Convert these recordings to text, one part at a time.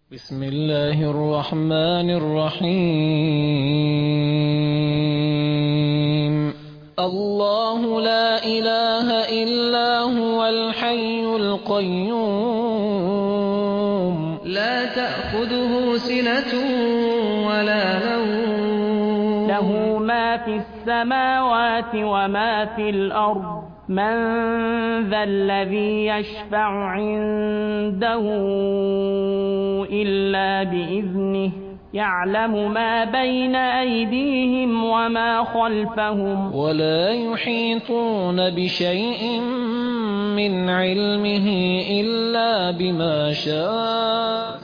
بسم الله الرحمن الرحيم. الله لا إله إلا هو الحي القيوم لا تأخذه سنة ولا نوم له ما في السماوات وما في الأرض من ذا الذي يشفع عنده إلا بإذنه يعلم ما بين أيديهم وما خلفهم ولا يحيطون بشيء من علمه إلا بما شاء.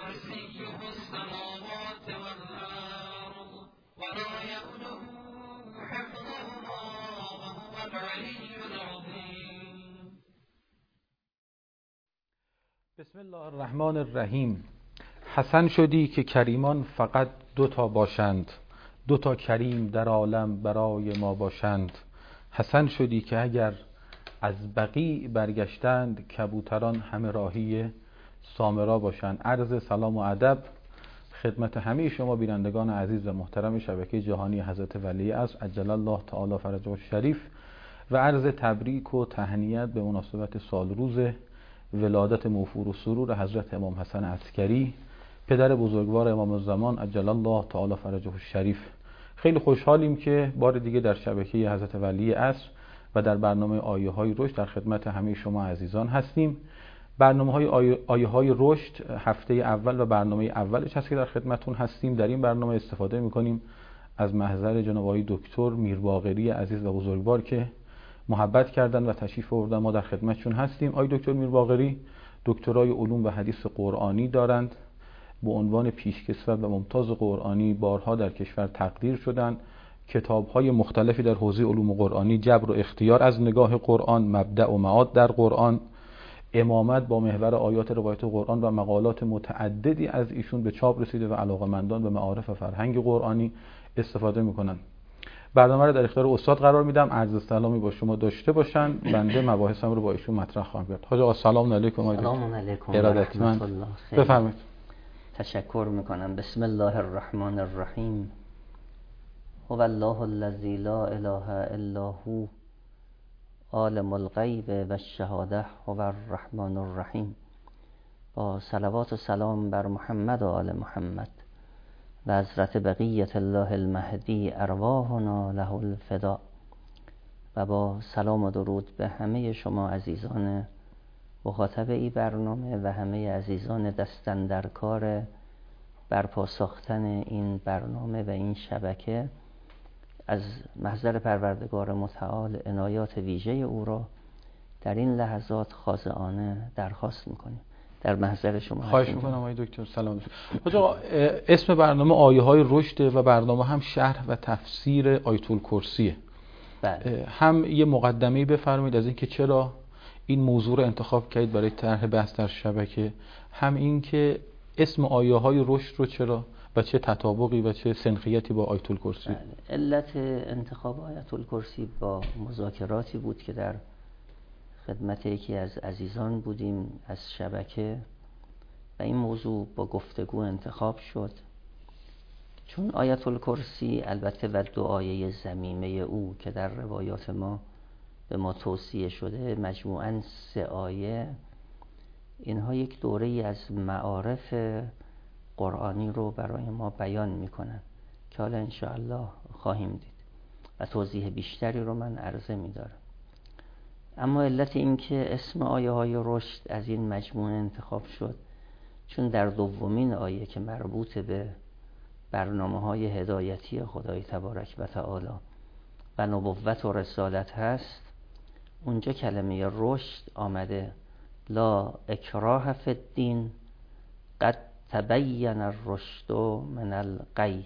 بسم الله الرحمن الرحیم. حسن شدی که کریمان فقط دوتا باشند، دوتا کریم در عالم برای ما باشند. حسن شدی که اگر از بقیع برگشتند، کبوتران همه راهی سامرا باشند. عرض سلام و ادب خدمت همه شما بینندگان عزیز و محترم شبکه جهانی حضرت ولی عصر عجل الله تعالی فرجه الشریف و عرض تبریک و تهنیت به مناسبت سال روز ولادت موفور و سرور حضرت امام حسن عسکری، پدر بزرگوار امام الزمان عجل الله تعالی فرجه الشریف. خیلی خوشحالیم که بار دیگه در شبکه حضرت ولی عصر و در برنامه آیه های رشد در خدمت همه شما عزیزان هستیم. برنامه های آیه های رشد هفته اول و برنامه اولش هست که در خدمتون هستیم. در این برنامه استفاده میکنیم از محضر جناب آقای دکتر میرباقری عزیز و بزرگوار که محبت کردن و تشریف آوردن. ما در خدمتشون هستیم. آقای دکتر میرباقری دکترای علوم و حدیث قرآنی دارند، به عنوان پیشکسوت و ممتاز قرآنی بارها در کشور تقدیر شدند. کتاب‌های مختلفی در حوزه علوم قرآنی، جبر و اختیار از نگاه قرآن، مبدأ و معاد در قرآن، امامت با محور آیات روایت قرآن و مقالات متعددی از ایشون به چاپ رسیده و علاقه‌مندان به معارف و فرهنگ قرآنی استفاده می‌کنند. برنامه رو در اختیار استاد قرار میدم. عرض سلامی با شما داشته باشن، بنده مباحثم رو با ایشون مطرح خواهم کرد. حاج آقا سلام علیکم. سلام علیکم ارادتمند. خیر. بفرمایید. تشکر میکنم. بسم الله الرحمن الرحیم. هو الله الذی لا اله الا هو عالم الغیب و الشهاده هو الرحمن الرحیم. با صلوات و سلام بر محمد و آل محمد و حضرت بقیت الله المهدی ارواحنا له الفدا، و با سلام و درود به همه شما عزیزان مخاطب این برنامه و همه عزیزان دستن در کار برپا ساختن این برنامه و این شبکه. از محضر پروردگار متعال عنایات ویژه او را در این لحظات خاضعانه درخواست میکنیم. در محضر شما خواهش میکنم آقای دکتر. سلام. آقا اسم برنامه آیه های رشد و برنامه هم شرح و تفسیر آیت الکرسیه. بله. هم یه مقدمه‌ای بفرمایید از اینکه چرا این موضوع رو انتخاب کردید برای طرح بحث در شبکه، هم این که اسم آیه های رشد رو چرا و چه تطابقی و چه سنخیتی با آیت الکرسی. بله. علت انتخاب آیت الکرسی با مذاکراتی بود که در خدمت یکی از عزیزان بودیم از شبکه و این موضوع با گفتگو انتخاب شد، چون آیت الکرسی البته و دو آیه ضمیمه او که در روایات ما به ما توصیه شده، مجموعاً 3 آیه، اینها یک دوره‌ای از معارف قرآنی رو برای ما بیان میکنن که حالا انشاءالله خواهیم دید و توضیح بیشتری رو من عرضه میدارم. اما علت این که اسم آیه های رشد از این مجموعه انتخاب شد، چون در دومین آیه که مربوط به برنامه های هدایتی خدای تبارک و تعالی و نبوت و رسالت هست، اونجا کلمه رشد آمده لا اکراه فی الدین قد تبین الرشد من الغی.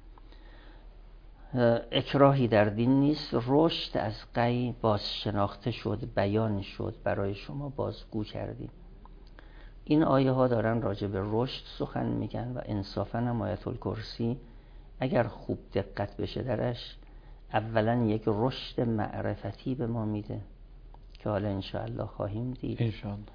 اکراهی در دین نیست، رشد از غی باز شناخته شد، بیان شد، برای شما بازگو کردیم. این آیه ها دارن راجع به رشد سخن میگن و انصافاً هم آیت الکرسی اگر خوب دقت بشه درش اولا یک رشد معرفتی به ما میده که حالا انشاءالله خواهیم دید انشاءالله،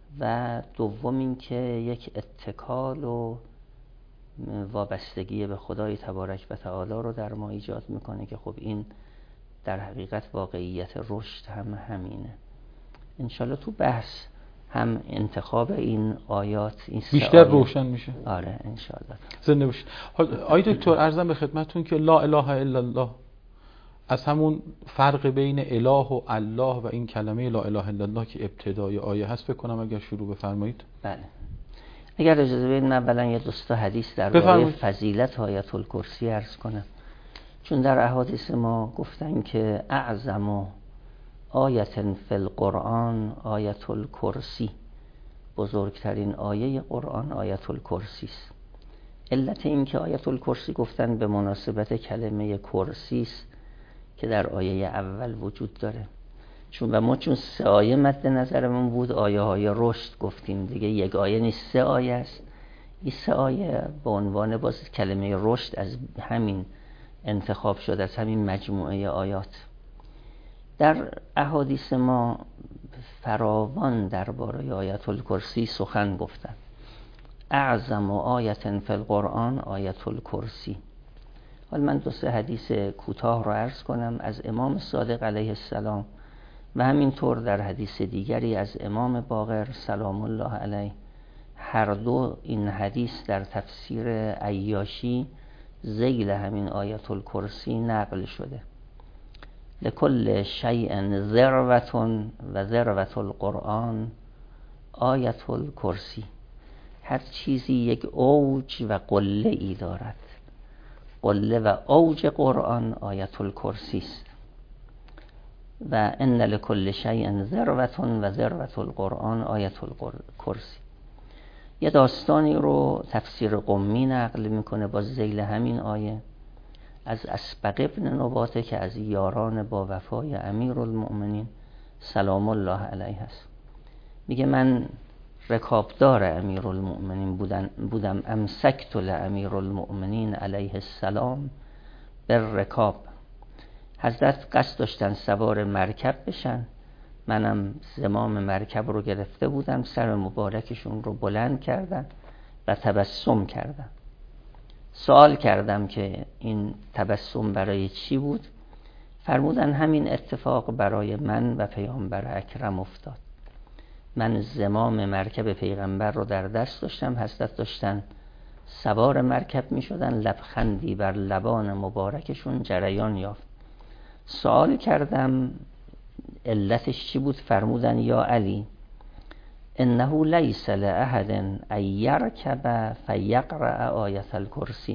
و دوم این که یک اتکال و وابستگی به خدای تبارک و تعالی رو در ما ایجاد میکنه که خب این در حقیقت واقعیت رشد هم همینه. انشالله تو بحث هم انتخاب این آیات این بیشتر روشن میشه. آره انشالله. زنده باشید. آقای دکتر عرضم به خدمتتون که لا اله الا الله از همون فرق بین اله و الله و این کلمه لا اله الا الله که ابتدای آیه هست فکر کنم اگر شروع بفرمایید. بله. اگر اجازه بدید من اولا یه دوستا حدیث در فضیلت آیت الکرسی عرض کنم، چون در احادیث ما گفتن که اعظم آیت فی القرآن آیت الکرسی، بزرگترین آیه قرآن آیت الکرسی است. علت این که آیت الکرسی گفتن به مناسبت کلمه کرسی است که در آیه اول وجود داره، چون 3 آیه مد نظرمون بود، آیه های رشد گفتیم دیگه، یک آیه نیست 3 آیه است. این 3 آیه به عنوان باز کلمه رشد از همین انتخاب شده، از همین مجموعه آیات. در احادیث ما فراوان درباره آیت الکرسی سخن گفتن. اعظم آیت فی القرآن آیت الکرسی. حالا من 2-3 حدیث کوتاه رو عرض کنم از امام صادق علیه السلام و همینطور در حدیث دیگری از امام باقر سلام الله علیه. هر دو این حدیث در تفسیر عیاشی ذیل همین آیت الکرسی نقل شده. لکل شیء ذروة و ذروة القرآن آیت الکرسی. هر چیزی یک اوج و قله ای دارد، قله و اوج قرآن آیت الکرسی است. و ان لکل شیء ذروة و ذروة القرآن آیت الکرسی. یه داستانی رو تفسیر قمی نقل میکنه با ذیل همین آیه از اسبق ابن نباته که از یاران با وفای امیرالمؤمنین سلام الله علیه است. میگه من رکابدار امیرالمؤمنین بودم امسکت لامیرالمؤمنین علیه السلام بالرکاب. حضرت قصد داشتن سوار مرکب بشن، منم زمام مرکب رو گرفته بودم، سر مبارکشون رو بلند کردن و تبسم کردن. سوال کردم که این تبسم برای چی بود؟ فرمودن همین اتفاق برای من و پیامبر اکرم افتاد. من زمام مرکب پیغمبر رو در دست داشتم، حضرت داشتن سوار مرکب می شدن، لبخندی بر لبان مبارکشون جریان یافت. سوال کردم علتش چی بود؟ فرمودن یا علی انه لیس لاحد ان یرکب فیقرأ آیت الکرسی.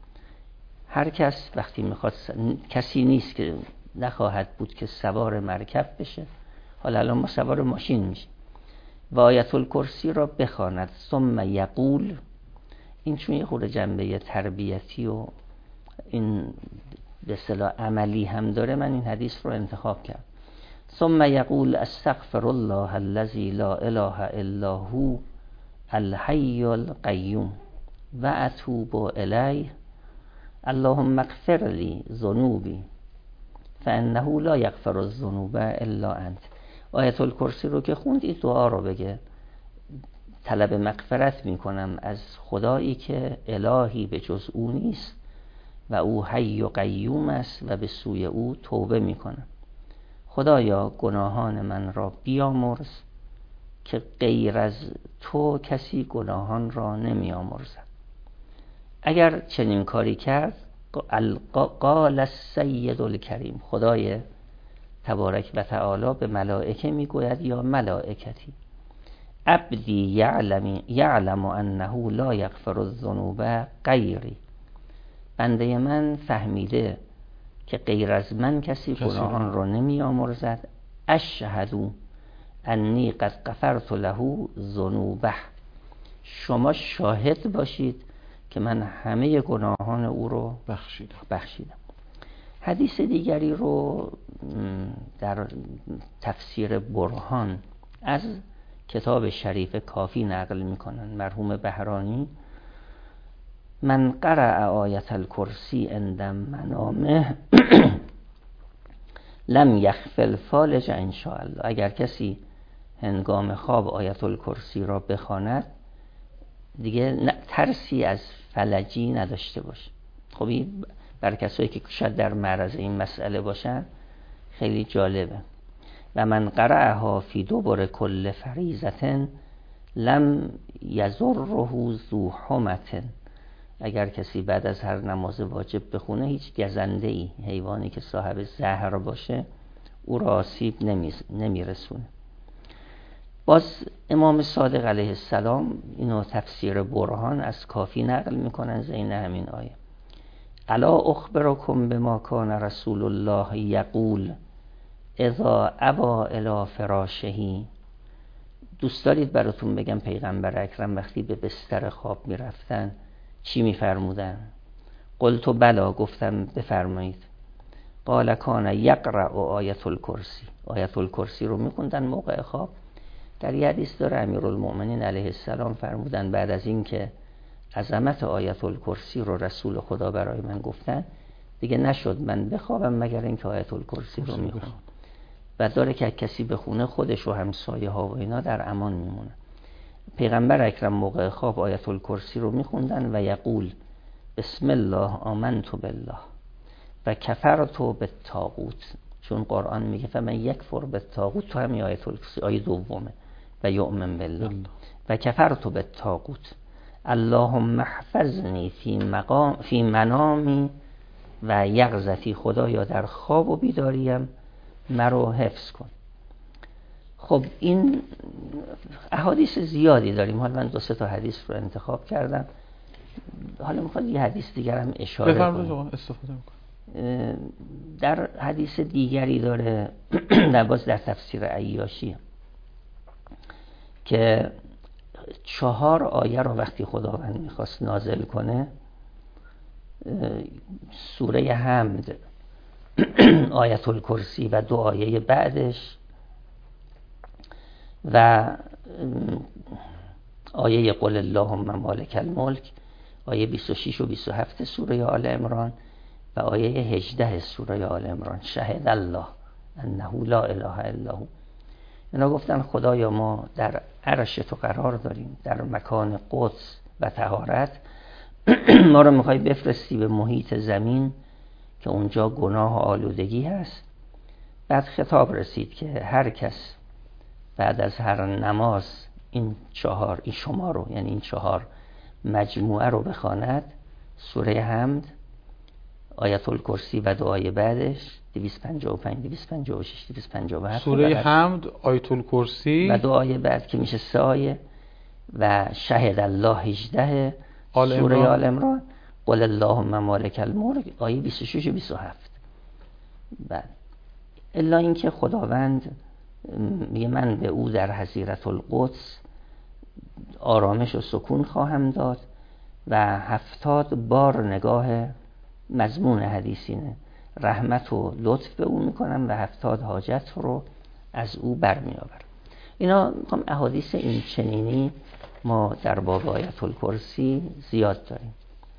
هر کس وقتی میخواد، کسی نیست که نخواهد بود که سوار مرکب بشه، حالا الان ما سوار ماشین میشه و آیت الکرسی را بخواند ثم یقول. این چون یه خورده جنبه تربیتی و این به اصطلاح عملی هم داره، من این حدیث رو انتخاب کردم. ثم یقول استغفر الله الذی لا اله الا هو الحی القیوم و اتوب الیه اللهم اغفر لی ذنوبی فانه لا یغفر الذنوب الا انت. آیت الکرسی رو که خوند این دعا رو بگه، طلب مغفرت میکنم از خدایی که الهی به جز او نیست و او حی و قیوم است و به سوی او توبه میکنم. خدایا گناهان من را بیامرز که غیر از تو کسی گناهان را نمیامرزد. اگر چنین کاری کرد قال السید الکریم، خدای تبارک و تعالی به ملائکه میگوید یا ملائکتی عبدی یعلم انه لا یغفر الذنوب غیری. بنده من فهمیده که غیر از من کسی گناهان را نمی آمرزد. اشهدو انی قد غفرت له ذنوبه. شما شاهد باشید که من همه گناهان او رو بخشیدم. حدیث دیگری رو در تفسیر برهان از کتاب شریف کافی نقل میکنن مرحوم بهرانی. من قرأ آیت الکرسی عند منامه لم یخفل فالج ان شاء الله. اگر کسی هنگام خواب آیت الکرسی را بخواند دیگه ترسی از فلجی نداشته باشه. خب این برای کسایی که شاید در معرض این مسئله باشن خیلی جالبه. و من قرأها فی دبر کل فریضة لم یضره ذو حمة. اگر کسی بعد از هر نماز واجب بخونه هیچ گزنده‌ای، حیوانی که صاحب زهر باشه، او را آسیب نمیرسونه. باز امام صادق علیه السلام اینو تفسیر برهان از کافی نقل میکنن زین همین آیه: الا اخبرکم بما کان رسول الله یقول اذا ابا الی فراشه. دوست دارید براتون بگم پیغمبر اکرم وقتی به بستر خواب میرفتن چی میفرمودن؟ قلت بلا، گفتم بفرمایید. قال کان یقرأ آیت الکرسی. آیت الکرسی رو میخوندن موقع خواب. در یه حدیث داره امیرالمؤمنین علیه السلام فرمودن بعد از این که عظمت آیت الکرسی رو رسول خدا برای من گفتن دیگه نشد من بخوابم مگر اینکه آیت الکرسی رو میخونم. و داره که کسی بخونه خودش و همسایه ها و اینا در امان میمونه. پیغمبر اکرم موقع خواب آیت الکرسی رو میخوندن و یقول بسم الله آمنت بالله و کفرت بالطاغوت. چون قرآن میگه فمن یکفر بالطاغوت، تو همین آیت الکرسی آیه دومه، و یؤمن بالله و کفرت بالطاغوت اللهم احفظنی فی منامی و یقظتی. خدایا در خواب و بیداریم مرا حفظ کن. خب این احادیث زیادی داریم. حالا من 2-3 تا حدیث رو انتخاب کردم. حالا میخواد یه حدیث دیگر هم اشاره کنم. استفاده میکنم. در حدیث دیگری داره در تفسیر عیاشی که 4 آیه رو وقتی خداوند میخواست نازل کنه، سوره حمد، آیت الکرسی و 2 آیه بعدش و آیه قل اللهم مالک الملک، آیه 26 و 27 سوره آل عمران و آیه 18 سوره آل عمران، شهد الله انه لا اله الا هو. اینا گفتن خدایا ما در عرش تو قرار داریم، در مکان قدس و طهارت، ما رو میخوای بفرستی به محیط زمین که اونجا گناه و آلودگی هست. بعد خطاب رسید که هر کس بعد از هر نماز این شما رو، یعنی این 4 مجموعه رو بخواند، سوره حمد، آیت الکرسی و 2 آیه بعدش 255 256 257 سوره حمد، آیت الکرسی و 2 آیه بعد که میشه 3 آیه و شهد الله 18 سوره آل عمران، قل اللهم مالک الملک آیه 26 و 27. بعد الا اینکه خداوند میگه من به او در حضیرت القدس آرامش و سکون خواهم داد و 70 بار نگاه، مضمون حدیثینه، رحمت و لطف به او میکنم و 70 حاجت رو از او برمیآورم. اینا احادیث این چنینی ما در باب آیت الکرسی زیاد داریم.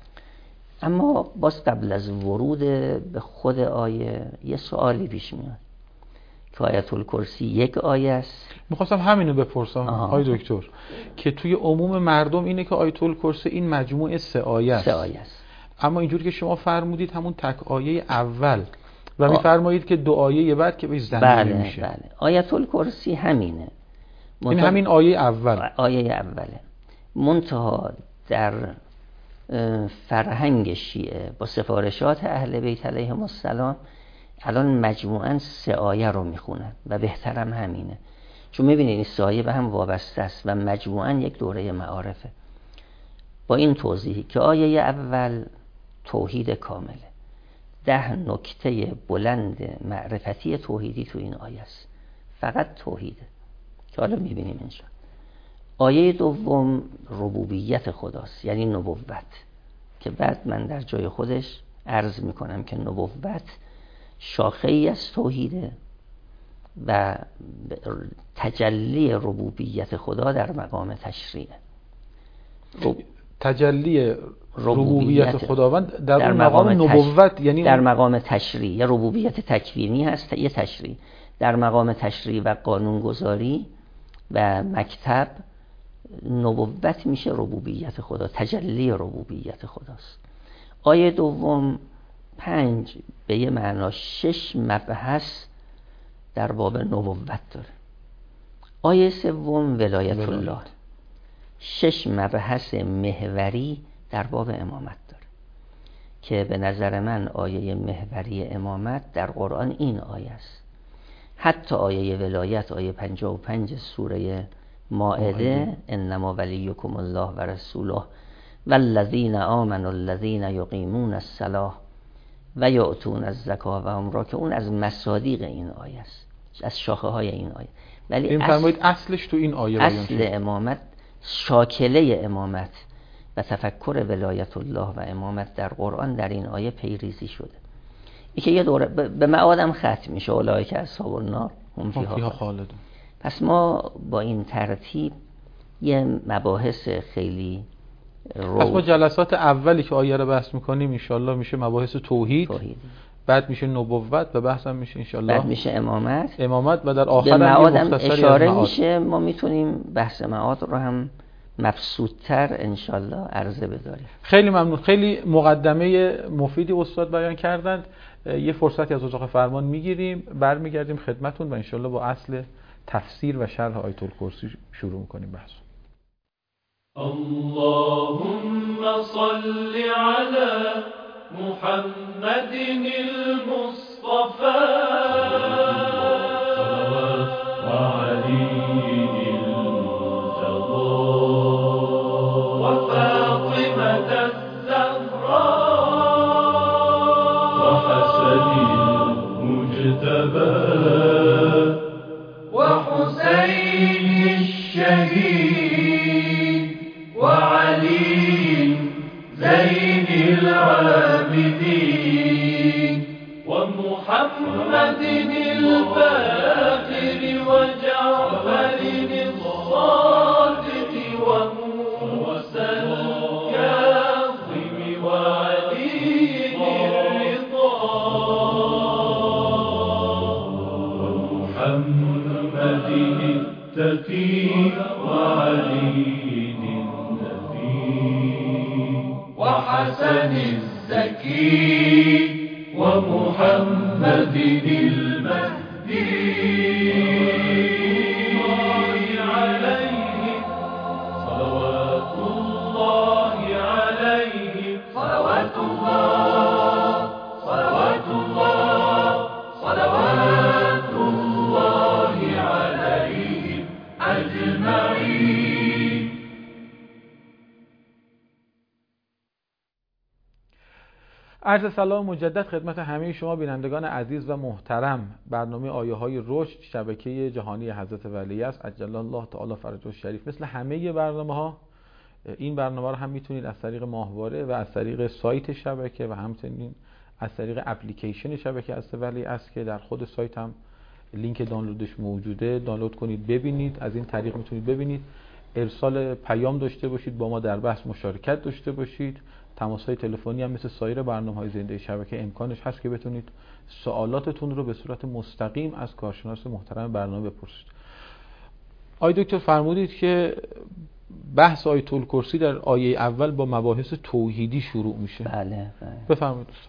اما باز قبل از ورود به خود آیه یه سوالی پیش میاد که آیت الکرسی 1 آیه است. میخواستم همینو بپرسم آقای دکتر که توی عموم مردم اینه که آیت الکرسی این مجموعه 3 آیه است. 3 آیه است. اما اینجوری که شما فرمودید همون تک آیه اول و میفرمایید که 2 آیه بعد که بهش زنجیره میشه. بله. آیت الکرسی همینه. این همین آیه اول. آیه اوله. منتها در فرهنگ شیعه با سفارشات اهل بیت علیهم السلام الان مجموعاً 3 آیه رو میخونن و بهترم همینه، چون میبینید این 3 آیه به هم وابسته است و مجموعاً یک دوره معارفه. با این توضیحی که آیه اول توحید کامله، 10 نکته بلند معرفتی توحیدی تو این آیه است، فقط توحیده که حالا میبینیم اینجا. آیه دوم ربوبیت خداست، یعنی نبوت، که بعد من در جای خودش عرض میکنم که نبوت شاخه ای از توحیده و تجلی ربوبیت خدا در مقام تشریعه. تجلی ربوبیت خداوند در مقام نبوت، یعنی در مقام تشریع. یا ربوبیت تکوینی هست، یه تشریع. در مقام تشریع و قانونگذاری و مکتب نبوت میشه ربوبیت خدا، تجلی ربوبیت خداست. آیه دوم 5 به یه معنا 6 مبحث در باب نبوت داره. آیه سوم ولایت الله 6 مبحث محوری در باب امامت داره که به نظر من آیه محوری امامت در قرآن این آیه است. حتی آیه ولایت آیه 55 سوره مائده انما ولیکم الله و رسوله والذین آمنوا الذین یقیمون الصلاة و یؤتون الزکاة و هم را، که اون از مصادیق این آیه است، از شاخه های این آیه. ولی این فرمایید اصلش تو این آیه اصل امامت، شاکله امامت و تفکر ولایت الله و امامت در قرآن در این آیه پیریزی شده. این که یه دوره به معادم ختم میشه اولئک اصحاب النار هم فیها خالدون. پس ما با این ترتیب یه مباحث خیلی پس ما جلسات اولی که آیه رو بحث میکنیم انشالله میشه مباحث توحید، بعد میشه نبوت و بحث هم میشه انشالله بعد میشه امامت و در آخر هم اشاره میشه. ما میتونیم بحث معاد رو هم مبسوط‌تر انشالله عرضه بداریم. خیلی ممنون. خیلی مقدمه مفیدی استاد بیان کردند. یه فرصتی از اتاق فرمان میگیریم، برمیگردیم خدمتون و انشالله با اصل تفسیر و شرح آیت الکرسی شروع میکنیم بحث. اللهم صل على محمد المصطفى وعلي المرتضى وفاطمة الزهراء وحسن المجتبى وحسين الشهيد وعلي زين العابدين ومحمد الباقر وجعفر الصادق وموسى الكاظم وعلي الرضا ومحمد التقي وعلي وحسن الزكي ومحمد المهدي عليه صلوات الله عليه صلوات الله صلوات الله صلوات الله عليهم أجمعين. عرض سلام مجدد خدمت همه شما بینندگان عزیز و محترم. برنامه آیه های رشد شبکه جهانی حضرت ولی است عجل الله تعالی فرجه الشریف. مثل همه برنامه ها این برنامه رو هم میتونید از طریق ماهواره و از طریق سایت شبکه و همچنین از طریق اپلیکیشن شبکه حضرت ولی است که در خود سایت هم لینک دانلودش موجوده، دانلود کنید ببینید. از این طریق میتونید ببینید، ارسال پیام داشته باشید، با ما در بحث مشارکت داشته باشید. تماس‌های تلفنی هم مثل سایر برنامه‌های زنده شبکه امکانش هست که بتونید سوالاتتون رو به صورت مستقیم از کارشناس محترم برنامه بپرسید. آقای دکتر فرمودید که بحث آیت الکرسی در آیه اول با مباحث توحیدی شروع میشه. بله. بفرمایید استاد.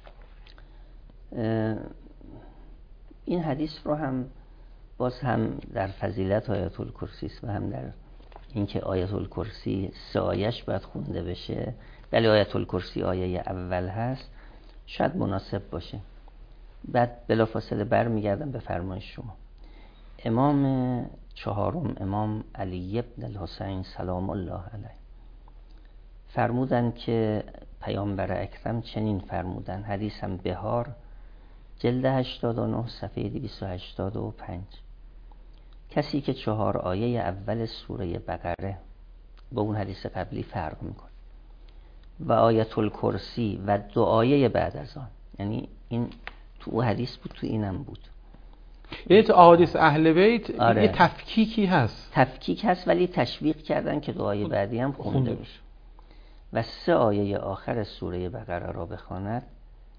این حدیث رو هم باز هم در فضیلت آیت الکرسی است و هم در اینکه آیت الکرسی 3 آیه‌اش باید خونده بشه، ولی آیت الکرسی آیه اول هست، شاید مناسب باشه. بعد بلافاصله برمیگردم به فرمایش شما. امام چهارم امام علی ابن الحسین سلام الله علیه فرمودن که پیامبر اکرم چنین فرمودن، حدیث هم بهار جلد 89 صفحه 285. کسی که 4 آیه اول سوره بقره با اون حدیث قبلی فرق میکنه و آیت الکرسی و 2 آیه بعد از آن، یعنی این تو حدیث بود تو اینم بود، یعنی تو احادیث اهل بیت یه تفکیکی هست، تفکیک هست، ولی تشویق کردن که 2 آیه بعدی هم خونده بشه و 3 آیه آخر سوره بقره را بخواند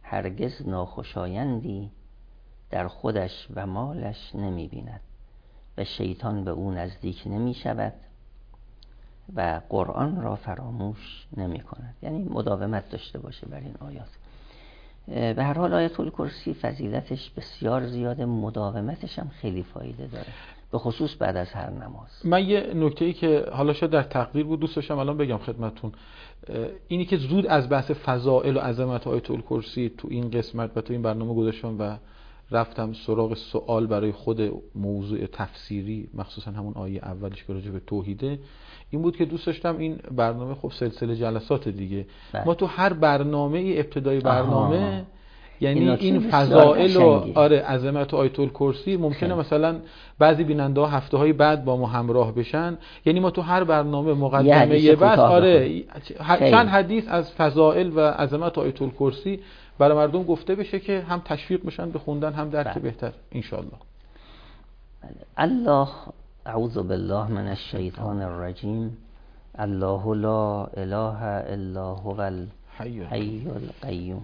هرگز ناخوشایندی در خودش و مالش نمی بیند و شیطان به او نزدیک نمی شود و قرآن را فراموش نمی کند. یعنی مداومت داشته باشه بر این آیات. به هر حال آیت الکرسی فضیلتش بسیار زیاده، مداومتش هم خیلی فایده داره، به خصوص بعد از هر نماز. من یه نکته‌ای که حالا شاید در تقریر بود دوست داشتم الان بگم خدمتتون، اینی که زود از بحث فضائل و عظمت آیت الکرسی تو این قسمت و تو این برنامه گذاشتم و رفتم سراغ سوال برای خود موضوع تفسیری، مخصوصا همون آیه اولش که راجع به توحیده، این بود که دوست داشتم این برنامه خب سلسله جلسات دیگه ما تو هر برنامه ابتدای برنامه یعنی این فضائل و عظمت آیت الکرسی ممکنه مثلا بعضی بیننده ها هفته های بعد با ما همراه بشن، یعنی ما تو هر برنامه مقدمه بعد چند حدیث از فضائل و عظمت آیت الکرسی برای مردم گفته بشه که هم تشویق بشن به خوندن هم درک بهتر ان شاء الله. الله اعوذ بالله من الشیطان الرجیم. الله لا اله الا هو الحی القیوم.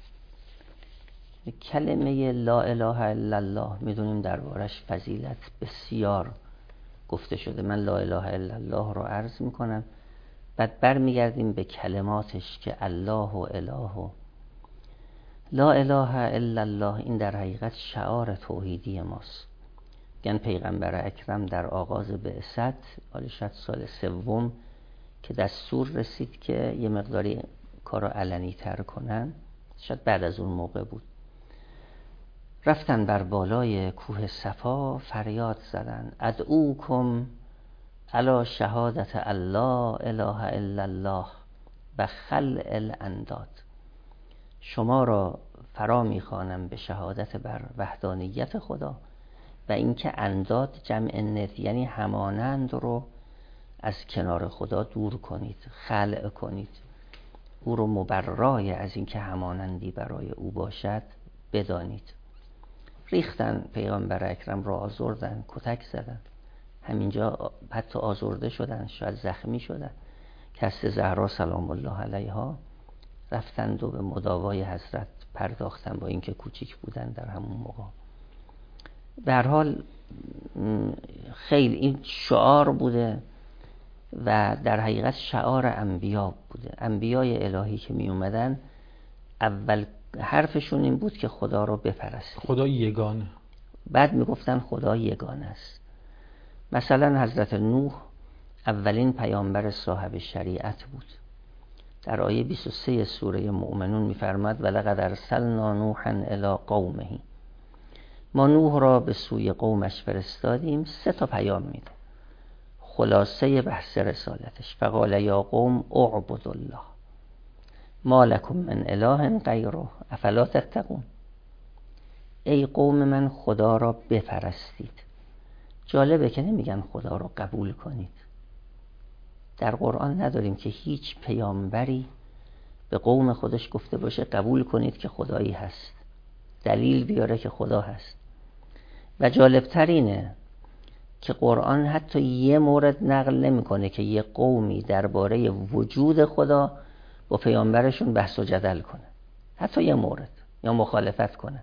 کلمه لا اله الا الله میدونیم دربارش فضیلت بسیار گفته شده. من لا اله الا الله رو عرض میکنم، بعد برمیگردیم به کلماتش که الله و اله و لا اله الا الله. این در حقیقت شعار توحیدی ماست. گن پیغمبر اکرم در آغاز بعثت، شاید سال سوم که دستور رسید که یه مقداری کارو علنی تر کنن، شاید بعد از اون موقع بود، رفتن بر بالای کوه صفا فریاد زدن ادعوکم علی شهادت الله اله الا الله و خلع الانداد. شما را فرا میخوانم به شهادت بر وحدانیت خدا و اینکه انداد جمع ند یعنی همانند رو از کنار خدا دور کنید، خلع کنید، او رو مبرای از اینکه همانندی برای او باشد بدانید. ریختن پیغمبر اکرم را آزردن، کتک زدن، همینجا حتی آزرده شدن، شاید زخمی شدن. که از زهرا سلام الله علیها رفتند و به مداوای حضرت پرداختن با اینکه کوچیک بودن در همون موقع. به هر حال خیلی این شعار بوده و در حقیقت شعار انبیا بوده. انبیای الهی که می اومدن اول حرفشون این بود که خدا رو بپرستید، خدا یگانه. بعد می گفتن خدا یگانه است. مثلا حضرت نوح اولین پیامبر صاحب شریعت بود. در آیه 23 سوره مؤمنون می‌فرماد ولقد ارسلنا نوحا الی قومه. ما نوح را به سوی قومش فرستادیم. 3 پیام میده، خلاصه بحث رسالتش. فقال یا قوم اعبدوا الله ما لکم من اله غیره افلا تتقون. ای قوم من خدا را بپرستید. جالبه که نمیگن خدا را قبول کنید. در قرآن نداریم که هیچ پیامبری به قوم خودش گفته باشه قبول کنید که خدایی هست، دلیل بیاره که خدا هست. و جالبتر اینه که قرآن حتی یه مورد نقل نمیکنه که یه قومی درباره وجود خدا با پیامبرشون بحث و جدل کنه، حتی یه مورد، یا مخالفت کنه.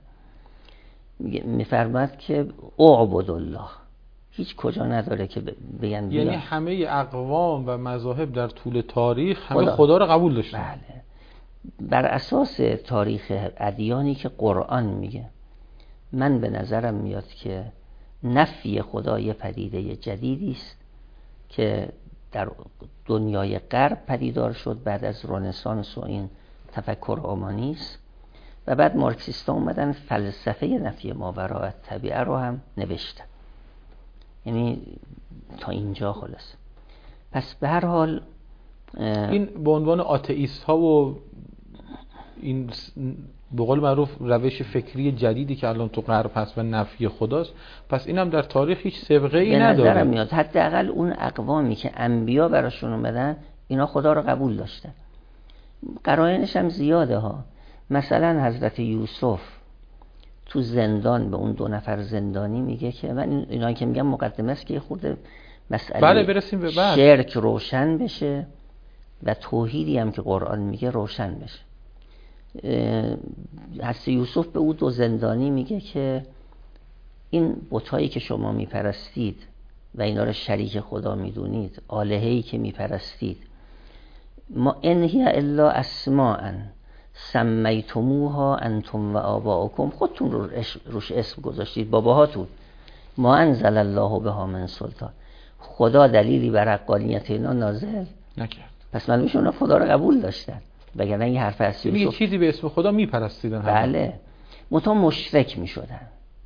میفرماد که اعبدوا الله. هیچ کجا نداره که بگن یعنی همه اقوام و مذاهب در طول تاریخ همه خدا رو قبول داشتن. بله، بر اساس تاریخ ادیانی که قرآن میگه. من به نظرم میاد که نفی خدا یه پدیده جدیدی است که در دنیای غرب پدیدار شد بعد از رنسانس و این تفکر اومانیسم، و بعد مارکسیستا اومدن فلسفه نفی ماوراء الطبیعه رو هم نوشتن. یعنی تا اینجا خلاص. پس به هر حال این به عنوان آتئیست ها و این به قول معروف روش فکری جدیدی که الان تو غرب هست و نفی خداست، پس اینم در تاریخ هیچ سابقه ای نداره. به نظرم میاد حداقل اون اقوامی که انبیا براشون اومدن اینا خدا رو قبول داشتن. قرائنش هم زیاده ها. مثلا حضرت یوسف تو زندان به اون 2 نفر زندانی میگه که من اینا که میگم مقدمه است که خود مسئله برسیم به بعد شرک روشن بشه و توحیدی هم که قرآن میگه روشن بشه. حضرت یوسف به اون 2 زندانی میگه که این بتایی که شما میپرستید و اینا رو شریک خدا میدونید، آلهه‌ای که میپرستید، ما ان هی الا اسماء سمیتموها انتم و آباؤکم، خودتون روش اسم گذاشتید، باباهاتون، ما انزل الله بها من سلطان، خدا دلیلی بر حقانیت اینا نازل نکرد. پس معلومه اونا خدا رو قبول داشتن، وگرنه یه حرف اصلی یه چیزی به اسم خدا میپرستیدن. بله، منتها مشرک میشدن.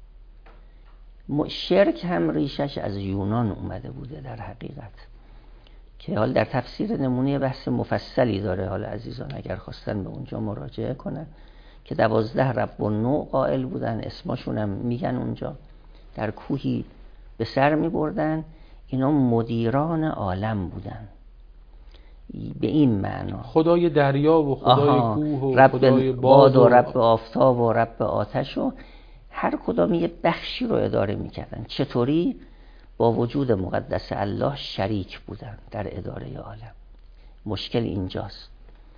شرک هم ریشش از یونان اومده بوده در حقیقت، که حال در تفسیر نمونه بحث مفصلی داره، حالا عزیزان اگر خواستن به اونجا مراجعه کنن، که 12 رب و نوع قائل بودن، اسماشون هم میگن اونجا، در کوهی به سر میبردن، اینا مدیران عالم بودن به این معنا، خدای دریا و خدای کوه و رب خدای باد و رب آفتاب و رب آتش، و هر کدام یه بخشی رو اداره میکردن. چطوری؟ با وجود مقدس الله شریک بودن در اداره عالم. مشکل اینجاست.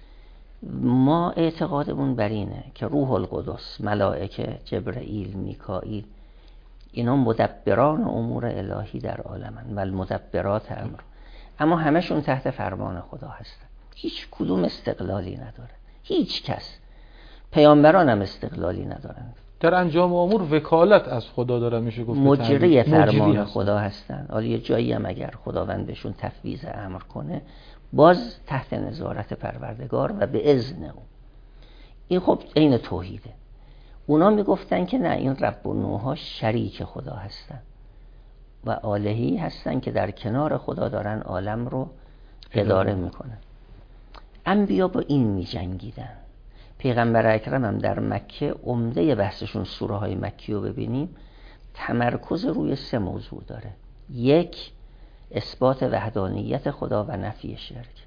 ما اعتقادمون بر اینه که روح القدس، ملائکه، جبرئیل، میکائیل، اینا مدبران امور الهی در عالمن و المدبرات امر، اما همشون تحت فرمان خدا هستن. هیچ کدوم استقلالی نداره، هیچ کس. پیامبران هم استقلالی ندارن، در انجام امور وکالت از خدا داره، میشه گفت مجری فرمان خدا هستن. حالا یه جایی هم اگر خداوند بهشون تفویض امر کنه، باز تحت نظارت پروردگار و به اذن او. این خب عین توحیده. اونا میگفتن که نه، این رب و نوها شریک خدا هستن و آلهی هستن که در کنار خدا دارن عالم رو اداره میکنن. انبیا با این میجنگیدن. پیغمبر اکرم هم در مکه، عمده بحثشون سوره های مکی رو ببینیم، تمرکز روی 3 موضوع داره. 1 اثبات وحدانیت خدا و نفی شرک.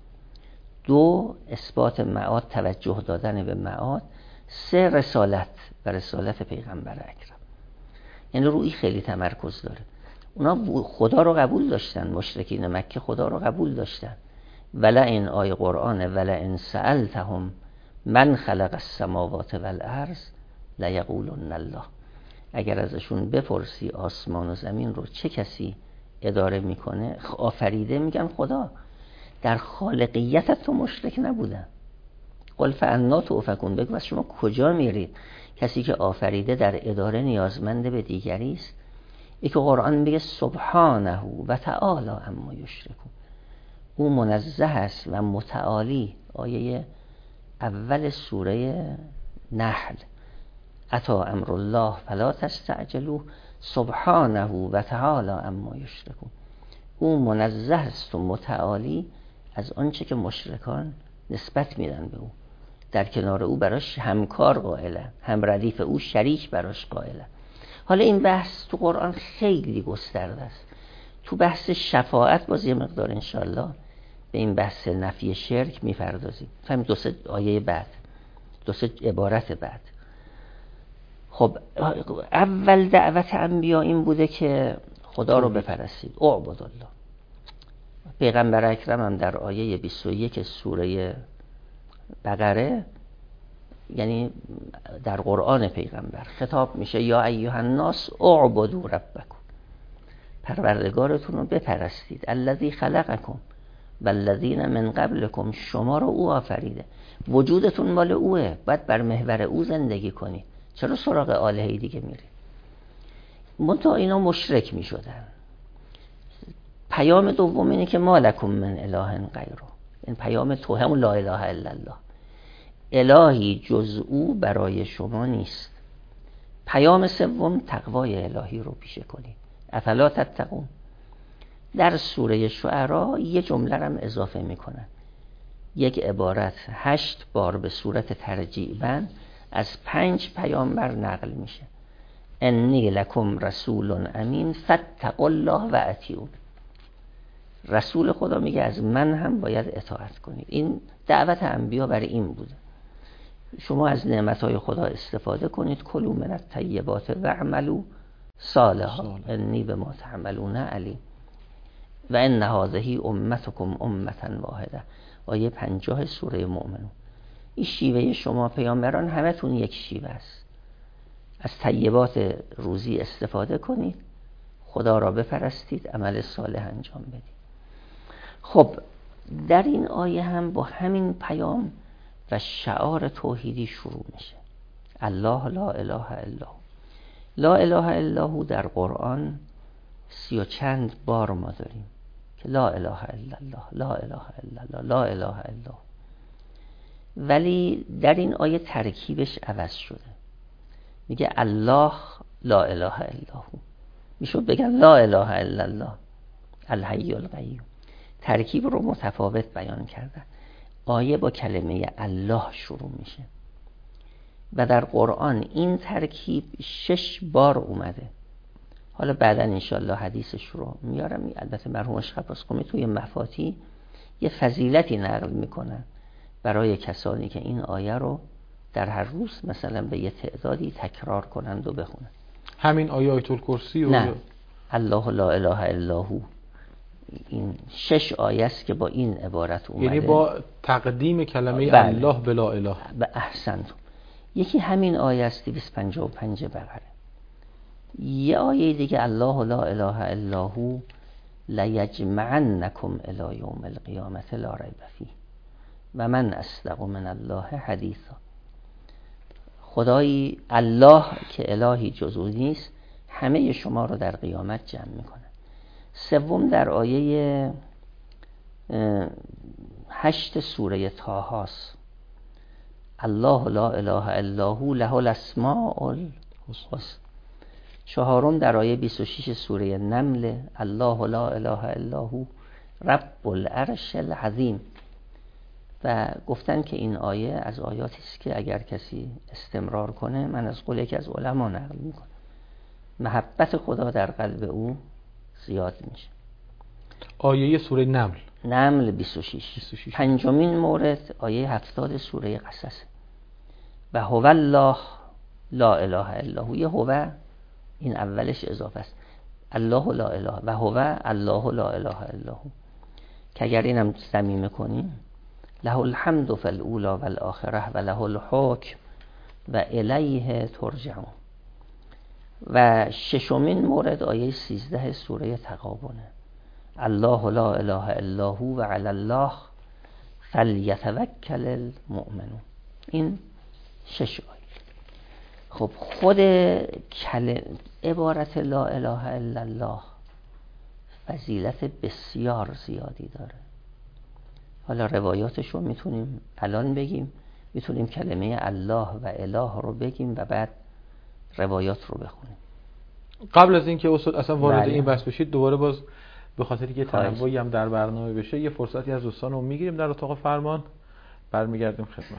2 اثبات معاد، توجه دادن به معاد. 3 رسالت و رسالت پیغمبر اکرم. یعنی روی خیلی تمرکز داره. اونا خدا رو قبول داشتن، مشرکین مکه خدا رو قبول داشتن. ولئن آیه قرآنه، ولئن سألتهم من خلق السماوات والارض لیقولن الله، اگر ازشون بپرسی آسمان و زمین رو چه کسی اداره میکنه، آفریده، میگن خدا. در خالقیتت تو مشرک نبودن. قل فانا تؤفکون، بگو از شما کجا میرید؟ کسی که آفریده در اداره نیازمند به دیگری است. که قرآن میگه سبحانه و تعالی اما یشرکون، او منزه است و متعالی. آیه اول سوره نحل، اتی امر الله فلا تستعجلوه سبحانه و تعالی اما یشرکون، او منزه است و متعالی از آنچه که مشرکان نسبت میدن به او. در کنار او براش همکار قائلن، هم ردیف او، شریک براش قائلن. حالا این بحث تو قرآن خیلی گسترده است. تو بحث شفاعت باز یه مقدار انشالله به این بحث نفی شرک میپردازیم. فهمید 2-3 آیه بعد، 2-3 عبارت بعد. خب اول دعوت انبیا این بوده که خدا رو بپرستید، اعبد الله. پیغمبر اکرم هم در آیه 21 سوره بقره، یعنی در قرآن پیغمبر خطاب میشه یا ایها الناس اعبدوا ربکم، پروردگارتون رو بپرستید. الذی خلقکم والذین من قبلکم، شما رو او آفریده، وجودتون مال اوه، باید بر محور او زندگی کنی. چرا سراغ آلهه دیگه میری؟ منتها اینا مشرک میشدن. پیام دوم اینه که ما لکم من اله غیره، این پیام تو همون لا اله الا الله، الهی جز او برای شما نیست. پیام سوم تقوای الهی رو پیشه کنید. افلا تتقون. در سوره شعراء یه جمله هم اضافه میکنن، یک عبارت 8 بار به صورت ترجیعاً از 5 پیامبر نقل میشه. انی لکم رسول امین فاتقوا الله و اطیعون. رسول خدا میگه از من هم باید اطاعت کنید. این دعوت انبیا برای این بوده. شما از نعمتهای خدا استفاده کنید، کلوا من الطیبات و اعملوا صالحا انی بما تعملون علیم و ان هذه امتکم امه واحده. آیه 50 سوره مؤمنون. این شیوه شما پیامبران همتون یک شیوه است. از طیبات روزی استفاده کنید، خدا را بپرستید، عمل صالح انجام بدید. خب در این آیه هم با همین پیام و شعار توحیدی شروع میشه. الله لا اله الا هو. لا اله الا هو در قرآن 30 و چند بار ما داریم که لا اله الا الله، لا اله الا الله، لا اله الا الله. ولی در این آیه ترکیبش عوض شده، میگه الله لا اله الا هو. میشد بگن لا اله الا الله الحی القیوم. ترکیب رو متفاوت بیان کرده. آیه با کلمه الله شروع میشه و در قرآن این ترکیب 6 بار اومده. حالا بعدا انشالله حدیثش رو میارم. البته مرحوم شیخ عباس قمی توی مفاتی یه فضیلتی نقل میکنن برای کسانی که این آیه رو در هر روز مثلا به یه تعدادی تکرار کنند و بخونند. همین آیه الکرسی؟ نه، الله لا اله الا هو. این 6 آیه است که با این عبارت اومده، یعنی با تقدیم کلمه بله. الله بلا اله. به احسنتون. یکی همین آیه است 255 بقره. یه آیه دیگه الله لا اله الا هو لیجمعنکم الی یوم القیامة لا ریب فیه و من اصدق من الله حدیثا. خدایی الله که الهی جز او نیست همه شما رو در قیامت جمع میکنه. سوم در آیه 8 سوره طه است. الله لا اله الا هو له الاسماء الحسنى. چهارم در آیه 26 سوره نمل الله لا اله الا هو رب العرش العظیم. و گفتن که این آیه از آیاتی است که اگر کسی استمرار کنه، من از قول یکی از علما نقل میکنم، محبت خدا در قلب او زیاد میشه. آیه سوره نمل 26. پنجمین مورد آیه 70 سوره قصص و هو الله لا اله الا هو. یه هو این اولش اضافه است، الله لا اله و هو الله لا اله الا هو، که اگر اینم ضمیمه کنیم له الحمد فی الاولی والآخره و له الحکم و الیه ترجعون. و ششمین مورد آیه 13 سوره تغابنه الله لا اله الا هو و علی الله فلیتوکل المؤمنون. این 6 آیه. خب خود عبارت لا اله الا الله فضیلت بسیار زیادی داره. حالا روایاتش رو میتونیم الان بگیم، میتونیم کلمه الله و اله رو بگیم و بعد روایات رو بخونیم. قبل از اینکه استاد اصلا وارد بله. این بحث بشید، دوباره باز به خاطر که تنوعی هم در برنامه بشه یه فرصتی از دوستان رو میگیریم در اتاق فرمان، برمیگردیم خدمت.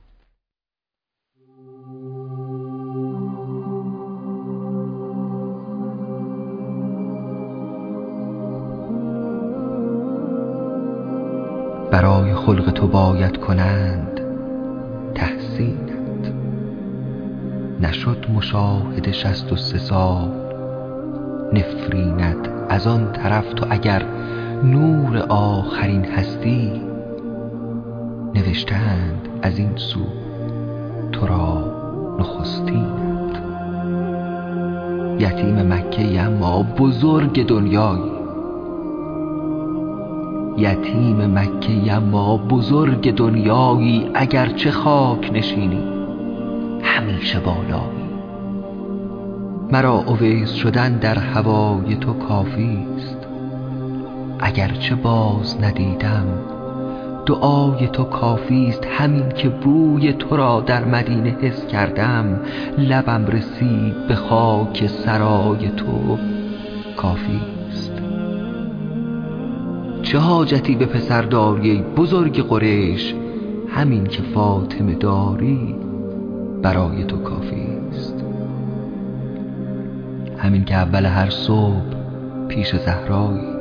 برای خلق تو باید کنند تحسینت، نشد مشاهده 63 سال نفرینت. از آن طرف تو اگر نور آخرین هستی، نوشتند از این سو تو را نخستینت. یتیم مکه اما بزرگ دنیایی، یتیم مکه اما بزرگ دنیایی. اگرچه خاک نشینی همیشه بالایی، مرا اویس شدن در هوای تو کافی است. اگرچه باز ندیدم دعای تو کافی است. همین که بوی تو را در مدینه حس کردم، لبم رسید به خاک سرای تو کافی است. چه حاجتی به پسر داری بزرگ قریش، همین که فاطمه داری برای تو کافی است. همین که اول هر صبح پیش زهرایی،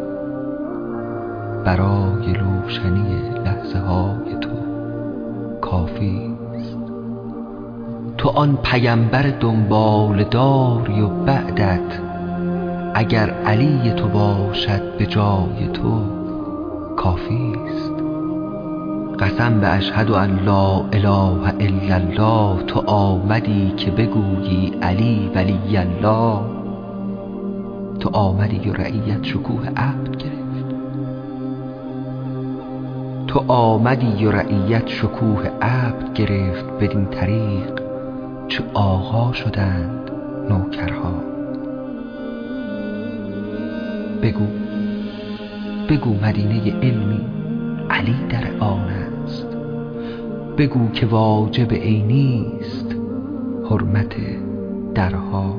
برای روشنی لحظه های تو کافی است. تو آن پیمبر دنبال داری و بعدت اگر علی تو باشد به جای تو کافی است. قسم به اشهد ان لا اله الا الله، تو آمدی که بگویی علی ولی الله. تو آمدی و رعیت شکوه عبد گرفت، تو آمدی و رعیت شکوه عبد گرفت. بدین طریق چه آقا شدند نوکرها. بگو مدینه علمی علی در آن است، بگو که واجب عینی است حرمت درها.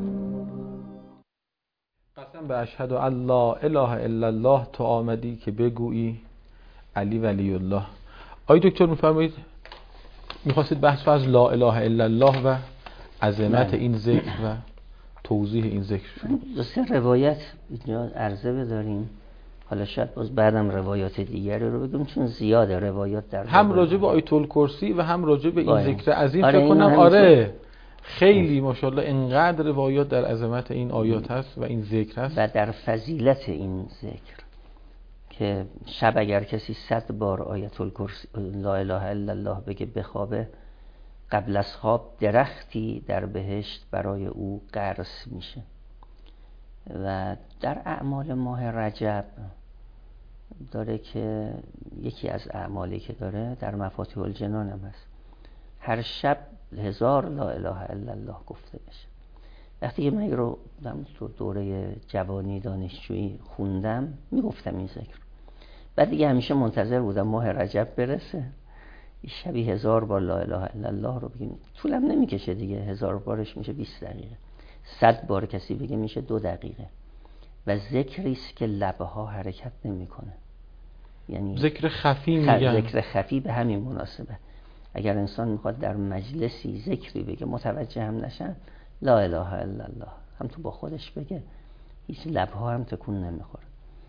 قسم به اشهد ان لا اله الا الله، تو آمدی که بگویی علی ولی الله. آقای دکتر میفرمایید میخواستید بحث از لا اله الا الله و عظمت این ذکر و توضیح این ذکر شد. دو سه روایت اینجا عرضه بداریم، حالا شاید باز بعدم روایات دیگری رو بگم چون زیاده روایات در هم راجع به آیت الکرسی و هم راجع به این ذکر عظیم. آره فکر کنم خیلی ماشاءالله انقدر روایات در عظمت این آیات هست و این ذکر هست و در فضیلت این ذکر که شب اگر کسی 100 بار آیت الکرسی لا اله الا الله بگه بخوابه، قبل از خواب درختی در بهشت برای او غرس میشه. و در اعمال ماه رجب داره که یکی از اعمالی که داره در مفاتیح الجنان هم هست، هر شب 1000 لا اله الا الله گفته بشه. وقتی که من رو تو دوره جوانی دانشجویی خوندم میگفتم این ذکر، بعد دیگه همیشه منتظر بودم ماه رجب برسه شبی 1000 بار لا اله الا الله رو بگیم. طولم نمیکشه دیگه، 1000 بارش میشه 20 دقیقه، 100 بار کسی بگه میشه 2 دقیقه. و ذکری است که لبها حرکت نمیکنه، یعنی ذکر خفی میگن. ذکر خفی به همین مناسبه. اگر انسان میخواد در مجلسی ذکری بگه متوجه هم نشن، لا اله الا الله هم تو با خودش بگه، هیچ لبها هم تکون نمیخوره.